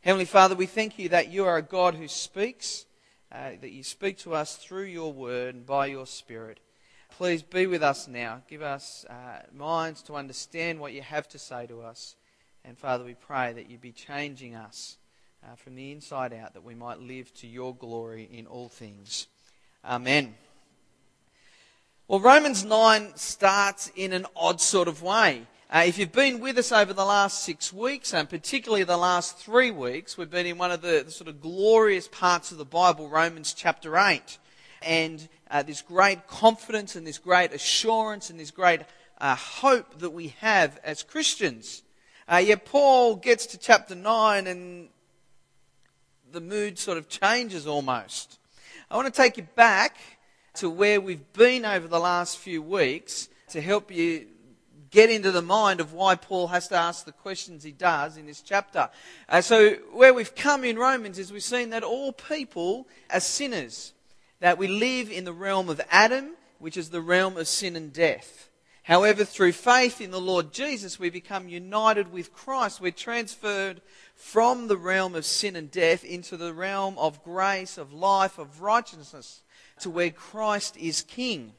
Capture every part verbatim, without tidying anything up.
Heavenly Father, we thank you that you are a God who speaks, uh, that you speak to us through your word and by your Spirit. Please be with us now. Give us uh, minds to understand what you have to say to us. And Father, we pray that you be changing us uh, from the inside out, that we might live to your glory in all things. Amen. Well, Romans nine starts in an odd sort of way. Uh, if you've been with us over the last six weeks, and particularly the last three weeks, we've been in one of the, the sort of glorious parts of the Bible, Romans chapter eight. And uh, this great confidence and this great assurance and this great uh, hope that we have as Christians. Uh, yet Paul gets to chapter nine and the mood sort of changes almost. I want to take you back to where we've been over the last few weeks to help you get into the mind of why Paul has to ask the questions he does in this chapter. Uh, so where we've come in Romans is we've seen that all people are sinners, that we live in the realm of Adam, which is the realm of sin and death. However, through faith in the Lord Jesus, we become united with Christ. We're transferred from the realm of sin and death into the realm of grace, of life, of righteousness, to where Christ is King.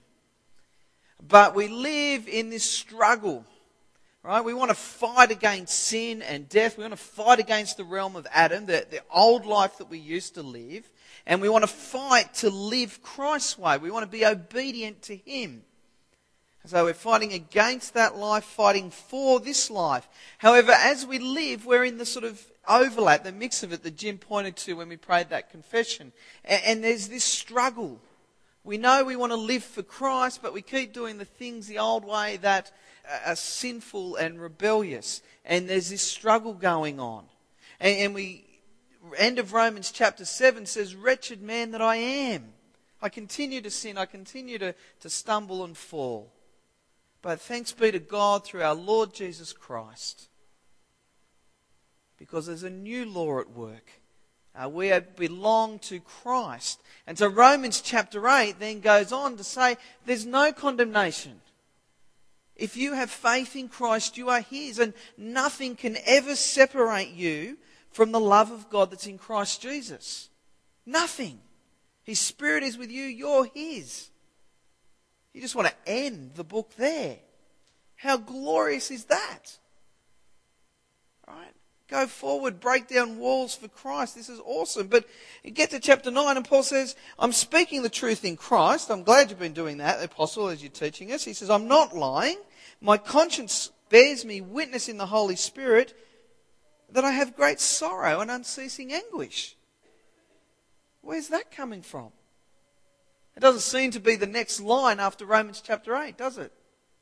But we live in this struggle, right? We want to fight against sin and death. We want to fight against the realm of Adam, the, the old life that we used to live. And we want to fight to live Christ's way. We want to be obedient to Him. So we're fighting against that life, fighting for this life. However, as we live, we're in the sort of overlap, the mix of it that Jim pointed to when we prayed that confession. And, and there's this struggle. We know we want to live for Christ, but we keep doing the things the old way that are sinful and rebellious. And there's this struggle going on. And, and we, end of Romans chapter seven says, "Wretched man that I am. I continue to sin, I continue to, to stumble and fall. But thanks be to God through our Lord Jesus Christ. Because there's a new law at work. Uh, we belong to Christ." And so Romans chapter eight then goes on to say there's no condemnation. If you have faith in Christ, you are His, and nothing can ever separate you from the love of God that's in Christ Jesus. Nothing. His Spirit is with you, you're His. You just want to end the book there. How glorious is that? Right? Go forward, break down walls for Christ. This is awesome. But you get to chapter nine and Paul says, "I'm speaking the truth in Christ." I'm glad you've been doing that, Apostle, as you're teaching us. He says, "I'm not lying. My conscience bears me witness in the Holy Spirit that I have great sorrow and unceasing anguish." Where's that coming from? It doesn't seem to be the next line after Romans chapter eight, does it?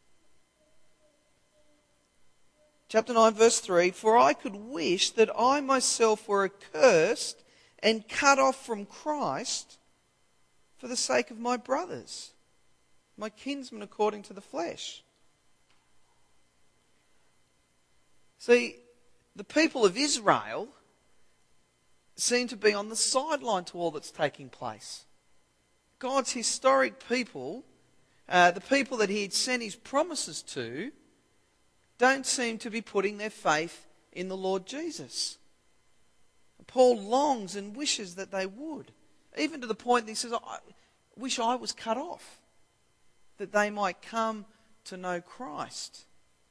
Chapter nine, verse three, "For I could wish that I myself were accursed and cut off from Christ for the sake of my brothers, my kinsmen according to the flesh." See, the people of Israel seem to be on the sideline to all that's taking place. God's historic people, uh, the people that He had sent His promises to, don't seem to be putting their faith in the Lord Jesus. Paul longs and wishes that they would, even to the point that he says, "I wish I was cut off, that they might come to know Christ."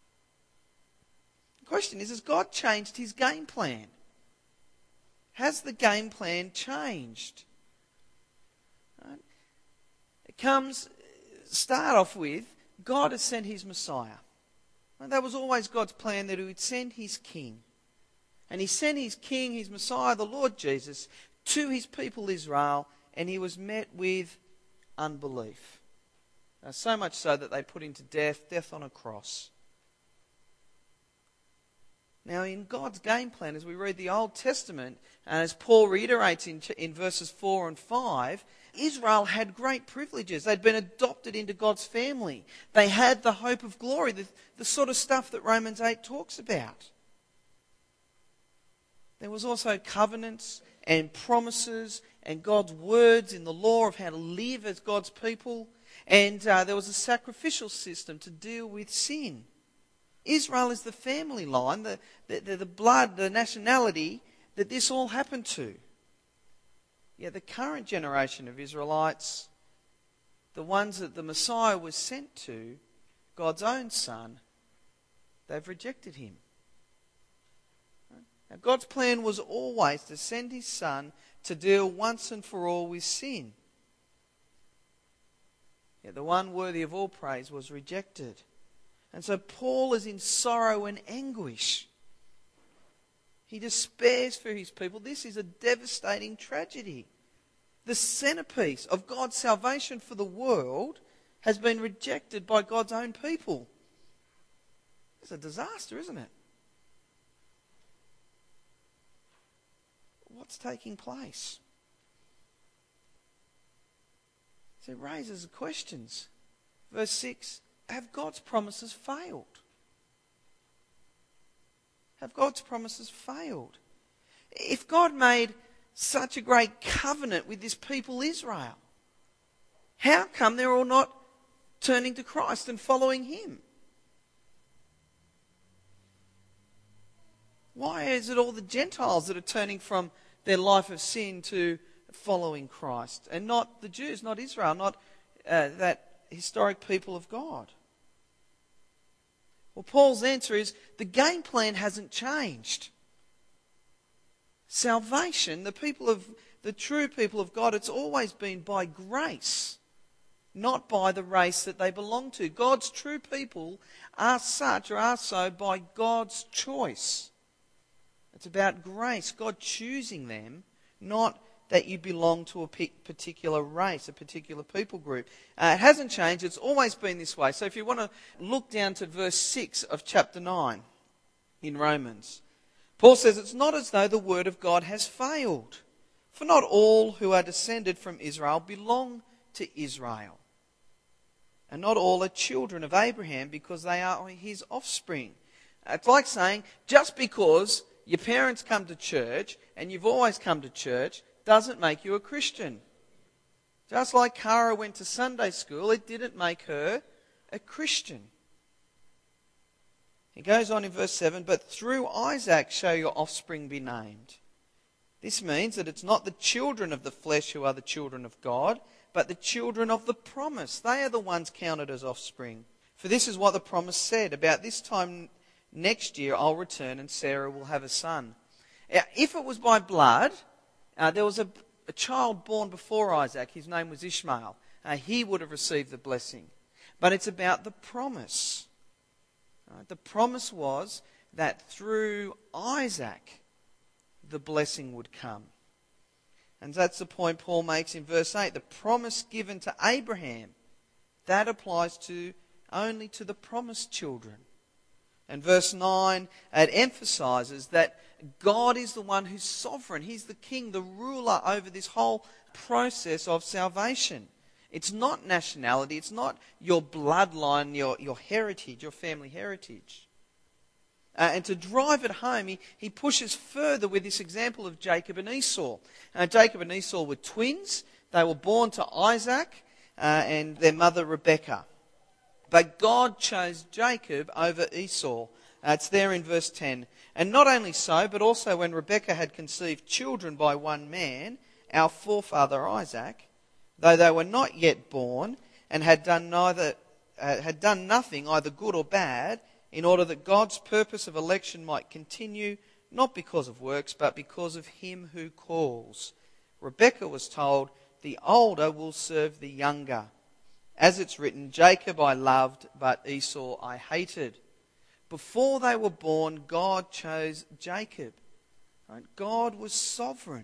The question is, has God changed His game plan? Has the game plan changed? Right? It comes, start off with, God has sent His Messiah. And that was always God's plan, that He would send His King. And He sent His King, His Messiah, the Lord Jesus, to His people Israel, and He was met with unbelief. Now, so much so that they put Him to death, death on a cross. Now, in God's game plan, as we read the Old Testament, and as Paul reiterates in, in verses four and five, Israel had great privileges. They'd been adopted into God's family. They had the hope of glory, the, the sort of stuff that Romans eight talks about. There was also covenants and promises and God's words in the law of how to live as God's people. And uh, there was a sacrificial system to deal with sin. Israel is the family line, the, the, the blood, the nationality that this all happened to. Yet the current generation of Israelites, the ones that the Messiah was sent to, God's own Son, they've rejected him. Now, God's plan was always to send his Son to deal once and for all with sin. Yet the one worthy of all praise was rejected. And so Paul is in sorrow and anguish. He despairs for his people. This is a devastating tragedy. The centerpiece of God's salvation for the world has been rejected by God's own people. It's a disaster, isn't it? What's taking place? So it raises questions. Verse six, have God's promises failed? Have God's promises failed? If God made such a great covenant with this people Israel, how come they're all not turning to Christ and following him? Why is it all the Gentiles that are turning from their life of sin to following Christ, and not the Jews, not Israel, not uh, that historic people of God? Well, Paul's answer is the game plan hasn't changed. Salvation, the people of the true people of God, it's always been by grace, not by the race that they belong to. God's true people are such, or are so, by God's choice. It's about grace, God choosing them, not that you belong to a particular race, a particular people group. Uh, it hasn't changed, it's always been this way. So if you want to look down to verse six of chapter nine in Romans, Paul says, it's not as though the word of God has failed. For not all who are descended from Israel belong to Israel. And not all are children of Abraham because they are his offspring. It's like saying, just because your parents come to church and you've always come to church doesn't make you a Christian. Just like Cara went to Sunday school, it didn't make her a Christian. He goes on in verse seven, but through Isaac shall your offspring be named. This means that it's not the children of the flesh who are the children of God, but the children of the promise. They are the ones counted as offspring. For this is what the promise said, about this time next year I'll return and Sarah will have a son. Now, if it was by blood, uh, there was a, a child born before Isaac, his name was Ishmael. Uh, he would have received the blessing. But it's about the promise. Right? The promise was that through Isaac the blessing would come. And that's the point Paul makes in verse eight. The promise given to Abraham, that applies to only to the promised children. And verse nine, it emphasises that God is the one who's sovereign. He's the king, the ruler over this whole process of salvation. It's not nationality. It's not your bloodline, your, your heritage, your family heritage. Uh, and to drive it home, he, he pushes further with this example of Jacob and Esau. Uh, Jacob and Esau were twins. They were born to Isaac uh, and their mother Rebekah. But God chose Jacob over Esau. Uh, it's there in verse ten. And not only so, but also when Rebekah had conceived children by one man, our forefather Isaac, though they were not yet born and had done neither uh, had done nothing, either good or bad, in order that God's purpose of election might continue, not because of works, but because of him who calls. Rebekah was told, the older will serve the younger. As it's written, Jacob I loved, but Esau I hated. Before they were born, God chose Jacob. Right? God was sovereign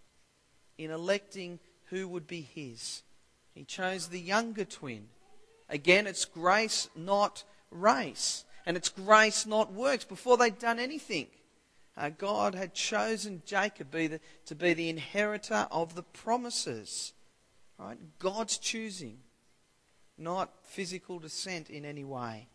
in electing who would be his. He chose the younger twin. Again, it's grace, not race. And it's grace, not works. Before they'd done anything, uh, God had chosen Jacob be the, to be the inheritor of the promises. Right? God's choosing, not physical descent in any way.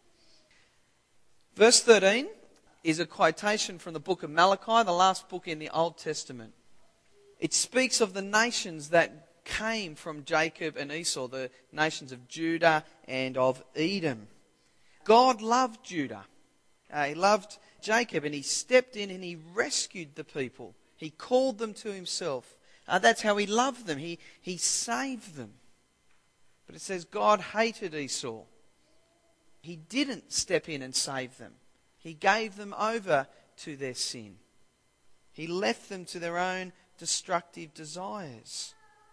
Verse thirteen is a quotation from the book of Malachi, the last book in the Old Testament. It speaks of the nations that came from Jacob and Esau, the nations of Judah and of Edom. God loved Judah. Uh, he loved Jacob, and he stepped in and he rescued the people. He called them to himself. Uh, that's how he loved them. He, he saved them. But it says God hated Esau. He didn't step in and save them. He gave them over to their sin. He left them to their own destructive desires.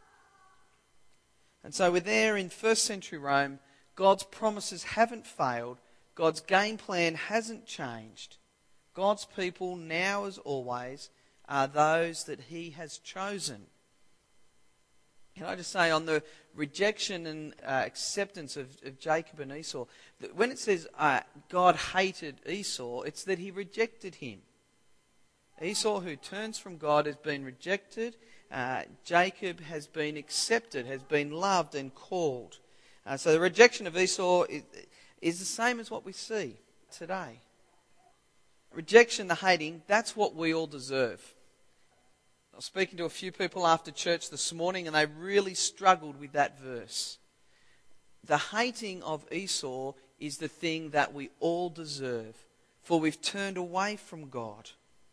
And so we're there in first century Rome. God's promises haven't failed. God's game plan hasn't changed. God's people, now as always, are those that he has chosen. Can I just say on the rejection and uh, acceptance of, of Jacob and Esau, that when it says uh, God hated Esau, it's that he rejected him. Esau, who turns from God, has been rejected. Uh, Jacob has been accepted, has been loved and called. Uh, so the rejection of Esau is, is the same as what we see today. Rejection, the hating, that's what we all deserve. I was speaking to a few people after church this morning and they really struggled with that verse. The hating of Esau is the thing that we all deserve, for we've turned away from God.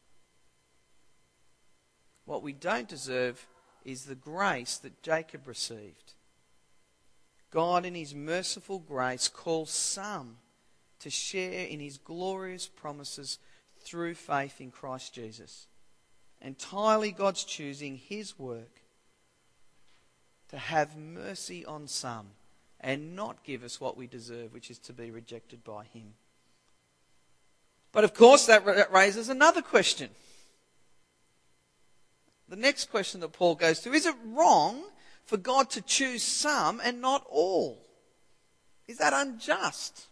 What we don't deserve is the grace that Jacob received. God in his merciful grace calls some to share in his glorious promises through faith in Christ Jesus. Entirely God's choosing his work to have mercy on some and not give us what we deserve, which is to be rejected by him. But of course that raises another question. The next question that Paul goes to, is it wrong for God to choose some and not all? Is that unjust?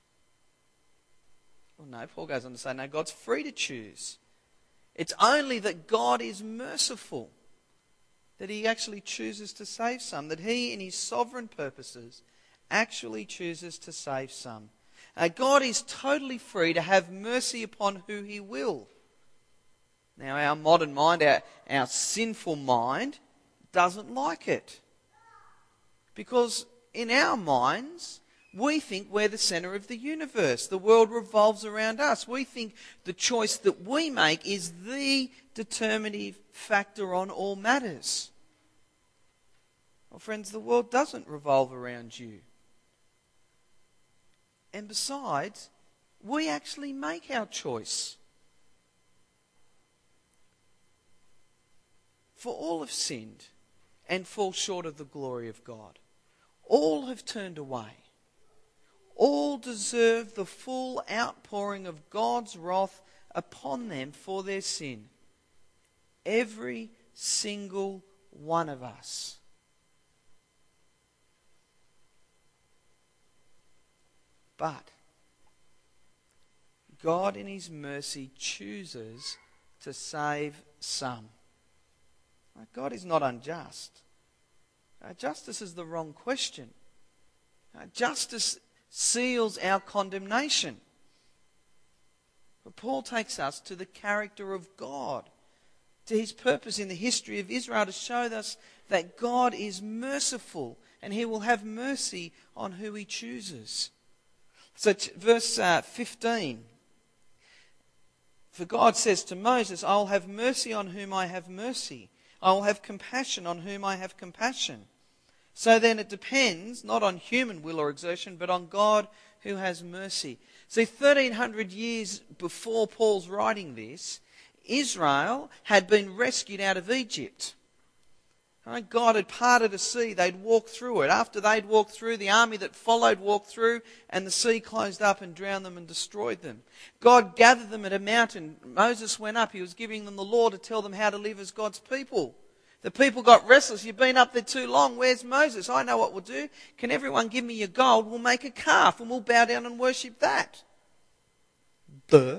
Well, no, Paul goes on to say, no, God's free to choose. It's only that God is merciful, that he actually chooses to save some, that he in his sovereign purposes actually chooses to save some. Uh, God is totally free to have mercy upon who he will. Now our modern mind, our, our sinful mind, doesn't like it. Because in our minds, we think we're the centre of the universe. The world revolves around us. We think the choice that we make is the determinative factor on all matters. Well, friends, the world doesn't revolve around you. And besides, we actually make our choice. For all have sinned and fall short of the glory of God. All have turned away. All deserve the full outpouring of God's wrath upon them for their sin. Every single one of us. But God in his mercy chooses to save some. God is not unjust. Uh, justice is the wrong question. Uh, justice seals our condemnation. But Paul takes us to the character of God, to his purpose in the history of Israel to show us that God is merciful and he will have mercy on who he chooses. So t- verse uh, fifteen. For God says to Moses, I will have mercy on whom I have mercy. I will have compassion on whom I have compassion. So then it depends not on human will or exertion, but on God who has mercy. See, thirteen hundred years before Paul's writing this, Israel had been rescued out of Egypt. Right? God had parted a sea, they'd walked through it. After they'd walked through, the army that followed walked through, and the sea closed up and drowned them and destroyed them. God gathered them at a mountain. Moses went up, he was giving them the law to tell them how to live as God's people. The people got restless. You've been up there too long. Where's Moses? I know what we'll do. Can everyone give me your gold? We'll make a calf and we'll bow down and worship that. Duh.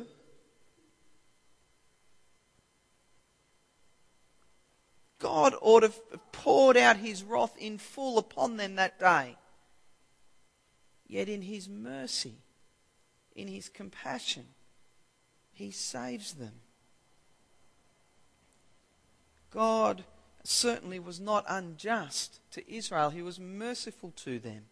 God ought to have poured out his wrath in full upon them that day. Yet in his mercy, in his compassion, he saves them. God certainly was not unjust to Israel. He was merciful to them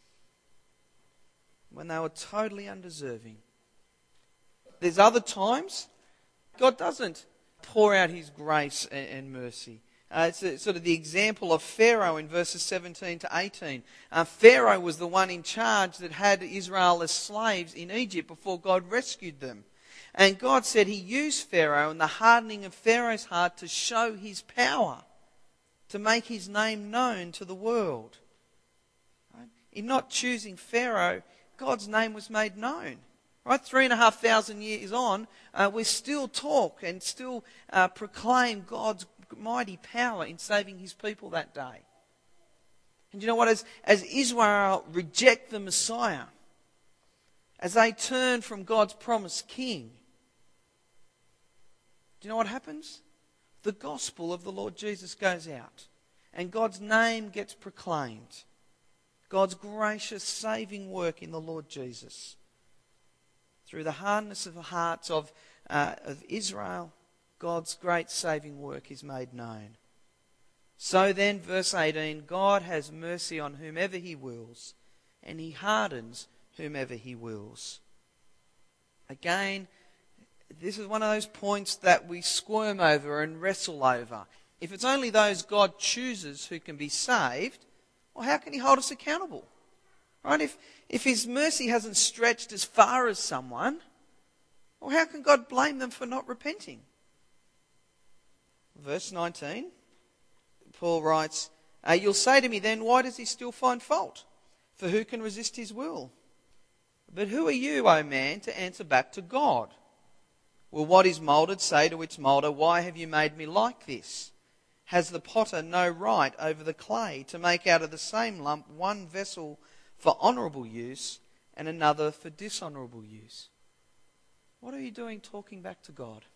when they were totally undeserving. There's other times God doesn't pour out his grace and, and mercy. Uh, it's a, sort of the example of Pharaoh in verses seventeen to eighteen. Uh, Pharaoh was the one in charge that had Israel as slaves in Egypt before God rescued them. And God said he used Pharaoh and the hardening of Pharaoh's heart to show his power, to make his name known to the world. Right? In not choosing Pharaoh, God's name was made known. Right, three and a half thousand years on, uh, we still talk and still uh, proclaim God's mighty power in saving his people that day. And you know what? As, as Israel reject the Messiah, as they turn from God's promised king, do you know what happens? The gospel of the Lord Jesus goes out and God's name gets proclaimed. God's gracious saving work in the Lord Jesus. Through the hardness of the hearts of, uh, of Israel, God's great saving work is made known. So then, verse eighteen, God has mercy on whomever he wills, and he hardens whomever he wills. Again, this is one of those points that we squirm over and wrestle over. If it's only those God chooses who can be saved, well, how can he hold us accountable? Right? If, if his mercy hasn't stretched as far as someone, well, how can God blame them for not repenting? Verse nineteen, Paul writes, uh, you'll say to me then, why does he still find fault? For who can resist his will? But who are you, O man, to answer back to God? Will what is moulded say to its moulder, why have you made me like this? Has the potter no right over the clay to make out of the same lump one vessel for honourable use and another for dishonourable use? What are you doing talking back to God?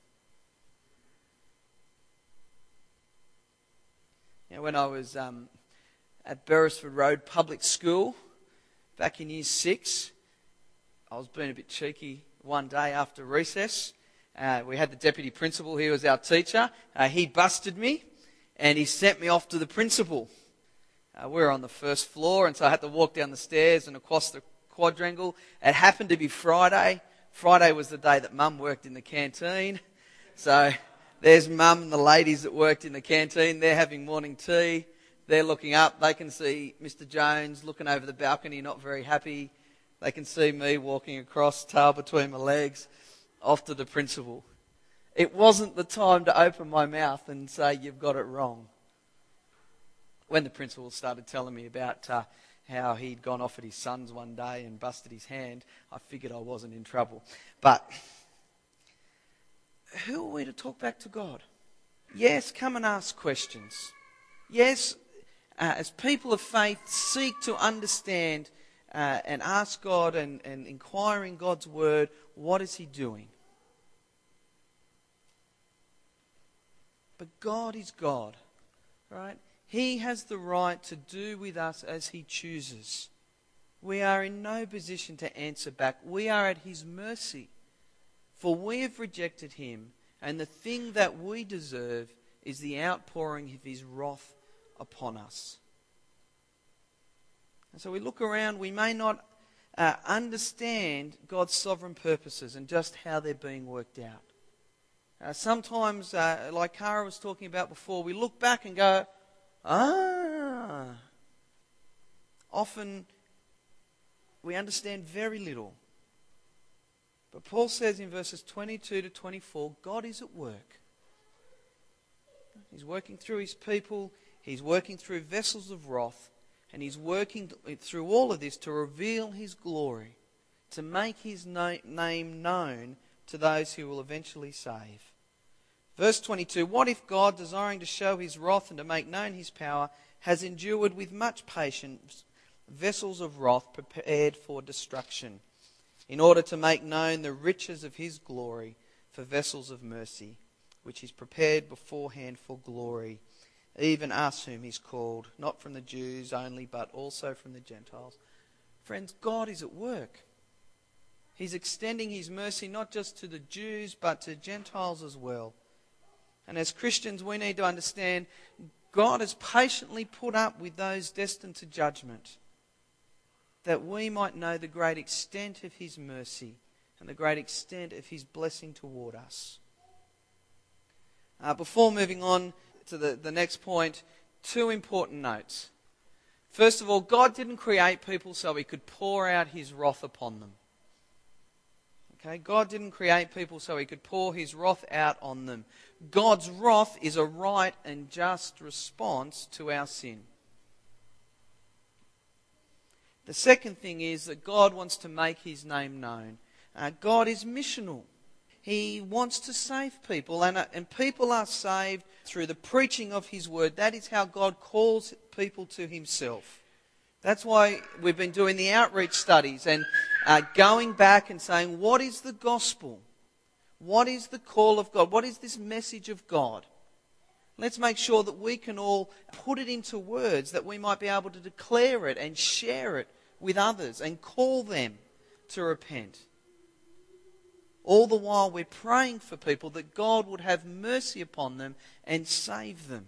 You know, when I was um, at Beresford Road Public School back in year six, I was being a bit cheeky one day after recess. Uh, we had the deputy principal, he was our teacher. Uh, he busted me and he sent me off to the principal. Uh, we were on the first floor, and so I had to walk down the stairs and across the quadrangle. It happened to be Friday. Friday was the day that Mum worked in the canteen. So there's Mum and the ladies that worked in the canteen. They're having morning tea. They're looking up. They can see Mister Jones looking over the balcony, not very happy. They can see me walking across, tail between my legs, off to the principal. It wasn't the time to open my mouth and say, you've got it wrong. When the principal started telling me about uh, how he'd gone off at his son's one day and busted his hand, I figured I wasn't in trouble. But who are we to talk back to God? Yes, come and ask questions. Yes, uh, as people of faith, seek to understand uh, and ask God and, and inquire in God's word, what is he doing? But God is God, right? He has the right to do with us as he chooses. We are in no position to answer back. We are at his mercy. For we have rejected him, and the thing that we deserve is the outpouring of his wrath upon us. And so we look around, we may not uh, understand God's sovereign purposes and just how they're being worked out. Uh, sometimes, uh, like Cara was talking about before, we look back and go, ah. Often we understand very little. But Paul says in verses twenty-two to twenty-four, God is at work. He's working through his people. He's working through vessels of wrath. And he's working through all of this to reveal his glory, to make his na- name known to those who will eventually save. Verse twenty-two, what if God, desiring to show his wrath and to make known his power, has endured with much patience vessels of wrath prepared for destruction, in order to make known the riches of his glory for vessels of mercy, which is prepared beforehand for glory, even us whom he's called, not from the Jews only, but also from the Gentiles. Friends, God is at work. He's extending his mercy not just to the Jews, but to Gentiles as well. And as Christians, we need to understand God has patiently put up with those destined to judgment, that we might know the great extent of his mercy and the great extent of his blessing toward us. Uh, before moving on to the, the next point, two important notes. First of all, God didn't create people so he could pour out his wrath upon them. Okay, God didn't create people so he could pour his wrath out on them. God's wrath is a right and just response to our sin. The second thing is that God wants to make his name known. Uh, God is missional. He wants to save people, and, uh, and people are saved through the preaching of his word. That is how God calls people to himself. That's why we've been doing the outreach studies and uh, going back and saying, what is the gospel? What is the call of God? What is this message of God? Let's make sure that we can all put it into words, that we might be able to declare it and share it with others and call them to repent. All the while we're praying for people that God would have mercy upon them and save them.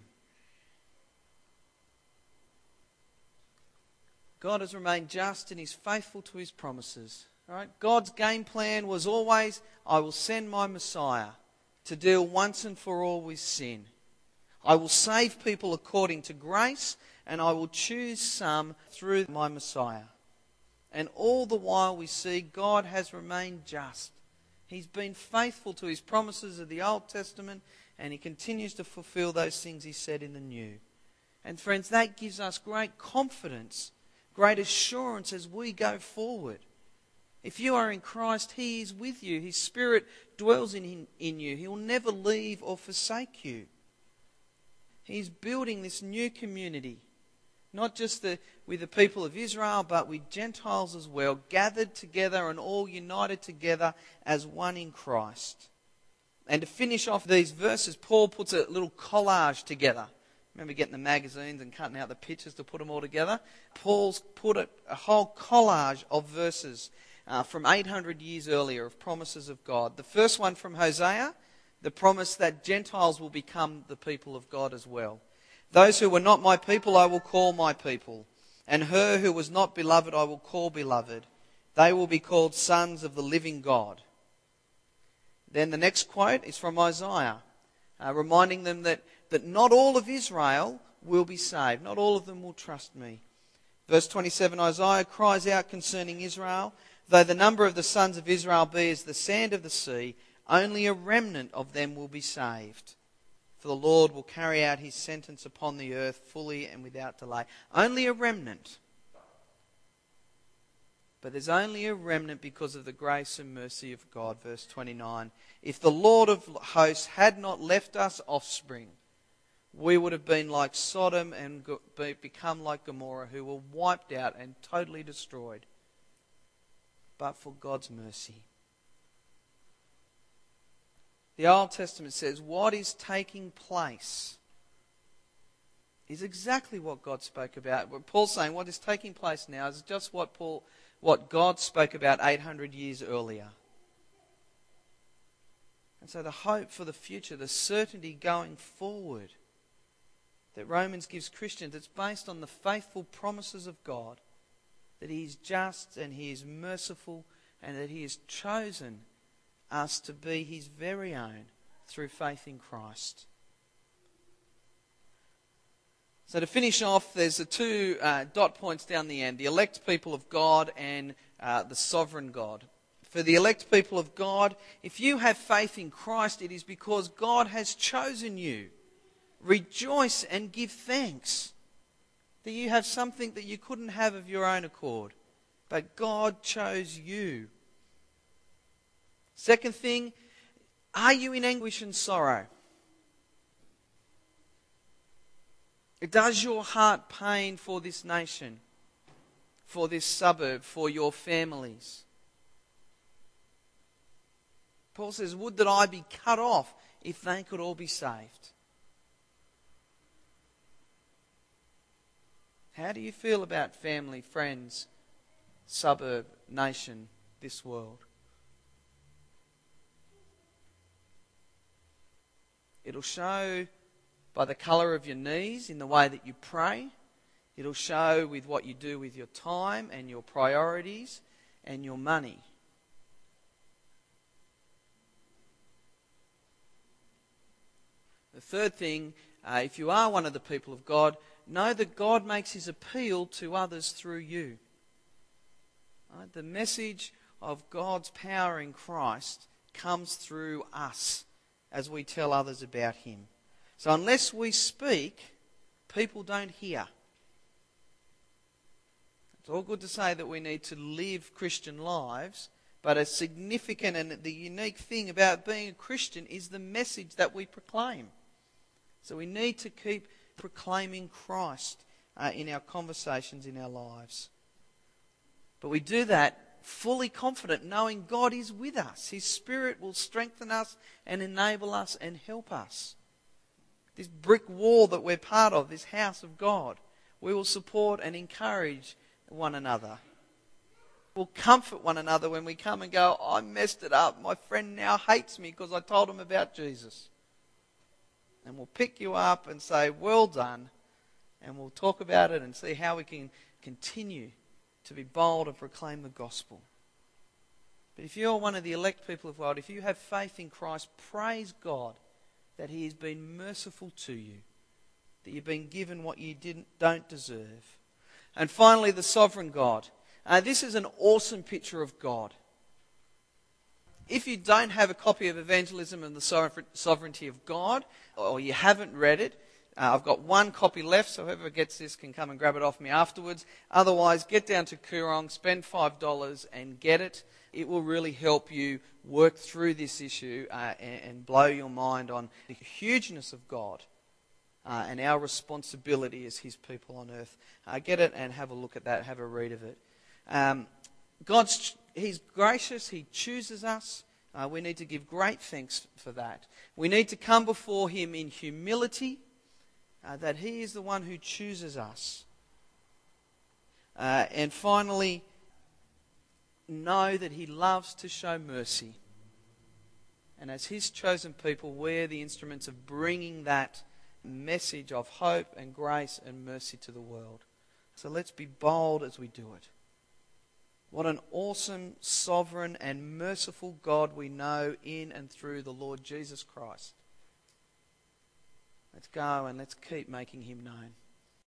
God has remained just and is faithful to his promises. All right? God's game plan was always, I will send my Messiah to deal once and for all with sin. I will save people according to grace, and I will choose some through my Messiah. And all the while we see God has remained just. He's been faithful to his promises of the Old Testament, and he continues to fulfill those things he said in the New. And friends, that gives us great confidence, great assurance as we go forward. If you are in Christ, he is with you. His Spirit dwells in, in you. He will never leave or forsake you. He's building this new community, not just the, with the people of Israel, but with Gentiles as well, gathered together and all united together as one in Christ. And to finish off these verses, Paul puts a little collage together. Remember getting the magazines and cutting out the pictures to put them all together? Paul's put a, a whole collage of verses uh, from eight hundred years earlier of promises of God. The first one from Hosea, the promise that Gentiles will become the people of God as well. Those who were not my people I will call my people, and her who was not beloved I will call beloved. They will be called sons of the living God. Then the next quote is from Isaiah, uh, reminding them that, that not all of Israel will be saved. Not all of them will trust me. Verse twenty-seven, Isaiah cries out concerning Israel, though the number of the sons of Israel be as the sand of the sea, only a remnant of them will be saved. For the Lord will carry out his sentence upon the earth fully and without delay. Only a remnant. But there's only a remnant because of the grace and mercy of God. Verse twenty-nine. If the Lord of hosts had not left us offspring, we would have been like Sodom and become like Gomorrah, who were wiped out and totally destroyed. But for God's mercy. The Old Testament says what is taking place is exactly what God spoke about. What Paul's saying, what is taking place now is just what Paul, what God spoke about eight hundred years earlier. And so the hope for the future, the certainty going forward that Romans gives Christians, it's based on the faithful promises of God, that he is just and he is merciful and that he has chosen us to be his very own through faith in Christ. So to finish off, there's the two uh, dot points down the end, the elect people of God and uh, the sovereign God. For the elect people of God, if you have faith in Christ, it is because God has chosen you. Rejoice and give thanks that you have something that you couldn't have of your own accord, but God chose you. Second thing, are you in anguish and sorrow? Does your heart pain for this nation, for this suburb, for your families? Paul says, would that I be cut off if they could all be saved. How do you feel about family, friends, suburb, nation, this world? It'll show by the colour of your knees in the way that you pray. It'll show with what you do with your time and your priorities and your money. The third thing, uh, if you are one of the people of God, know that God makes his appeal to others through you. Right? The message of God's power in Christ comes through us as we tell others about him. So unless we speak, people don't hear. It's all good to say that we need to live Christian lives, but a significant and the unique thing about being a Christian is the message that we proclaim. So we need to keep proclaiming Christ uh, in our conversations, in our lives. But we do that fully confident, knowing God is with us. His Spirit will strengthen us and enable us and help us. This brick wall that we're part of, this house of God, we will support and encourage one another. We'll comfort one another when we come and go, I messed it up. My friend now hates me because I told him about Jesus. And we'll pick you up and say, well done. And we'll talk about it and see how we can continue to be bold and proclaim the gospel. But if you're one of the elect people of God, if you have faith in Christ, praise God that he has been merciful to you, that you've been given what you didn't, don't deserve. And finally, the sovereign God. Uh, this is an awesome picture of God. If you don't have a copy of Evangelism and the Sovereignty of God, or you haven't read it, uh, I've got one copy left, so whoever gets this can come and grab it off me afterwards. Otherwise, get down to Koorong, spend five dollars and get it. It will really help you work through this issue uh, and, and blow your mind on the hugeness of God uh, and our responsibility as his people on earth. Uh, get it and have a look at that, have a read of it. Um, God's He's gracious, he chooses us. Uh, we need to give great thanks for that. We need to come before him in humility, uh, that he is the one who chooses us. Uh, and finally, know that he loves to show mercy. And as his chosen people, we're the instruments of bringing that message of hope and grace and mercy to the world. So let's be bold as we do it. What an awesome, sovereign and merciful God we know in and through the Lord Jesus Christ. Let's go and let's keep making him known.